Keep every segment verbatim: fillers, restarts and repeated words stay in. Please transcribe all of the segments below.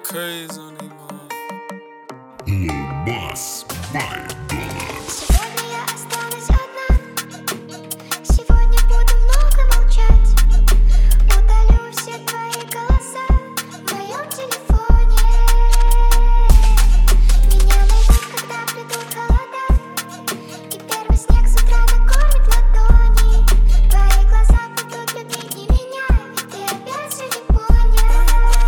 crazy on these Лубас by Dollars. Сегодня я останусь одна. Сегодня буду много молчать. Удалю все твои голоса в моем телефоне. Меня найдут, когда придут холода, и первый снег с утра накормит ладони. Твои глаза будут любить не меня, ведь ты опять все не понял.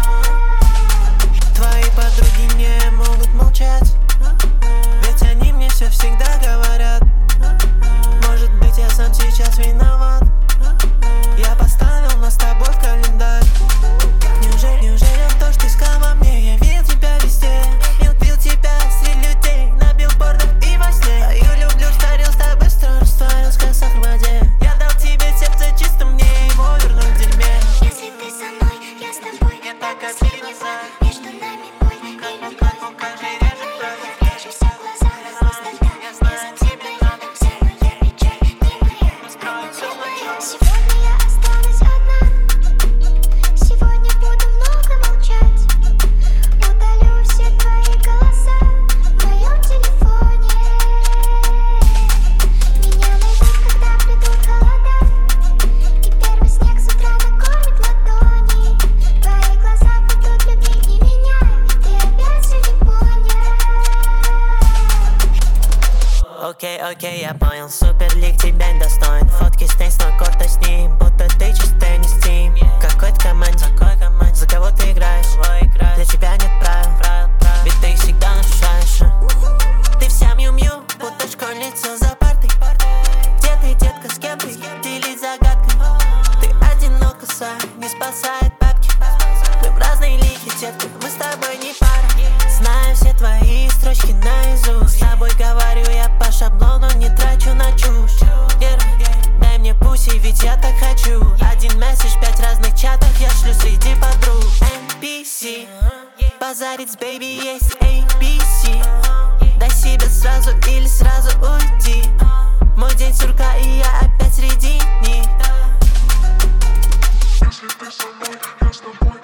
Твои подруги не могут молчать, ведь они мне все всегда говорят. Может быть, я сам сейчас виноват. Я поставил нас с тобой в календарь. Неужели, неужели то, что искал во мне? Я видел тебя везде, я видел тебя среди людей, на билбордах и во сне. Твою люблю, растворился быстро, растворился как сахар в воде. Я дал тебе сердце чисто, мне его вернуть в дерьме. Если ты со мной, я с тобой. Я так Последний обиделся. между нами боль и любовь. Я вижу все в глазах, остальное не за тебя рядом. Вся моя печаль не моя, не моя. Сегодня я останусь одна. Сегодня буду много молчать. Удалю все твои голоса в моем телефоне. Меня найдут, когда придут холода, и первый снег с утра накормит ладони. Твои глаза будут любить не меня, ведь ты опять все не понял. Окей, окей, я понял, суперлик тебя не достоин. Фотки с теннисного корта с ним, будто ты чистый не Steam. Какой-то команде, за кого ты играешь? Для тебя нет правил, ведь ты их всегда нарушаешь. Ты вся мью-мью, будто школьница за партой. Где ты, детка, с кем ты? Делись загадкой. Ты одинокоса, не спасает бабки. Мы в разные лиги, детка, мы с тобой не пара. Знаю все твои строчки наизусть. С тобой говорю я по шаблону, не трачу на чушь. Вера, дай мне пуси, ведь я так хочу. Один месседж, пять разных чатов я шлю среди подруг. эн пи си, базарить с бэйби есть эй би си. Дай себе сразу или сразу уйди. Мой день сурка и я опять среди них. Если ты со мной, я с тобой.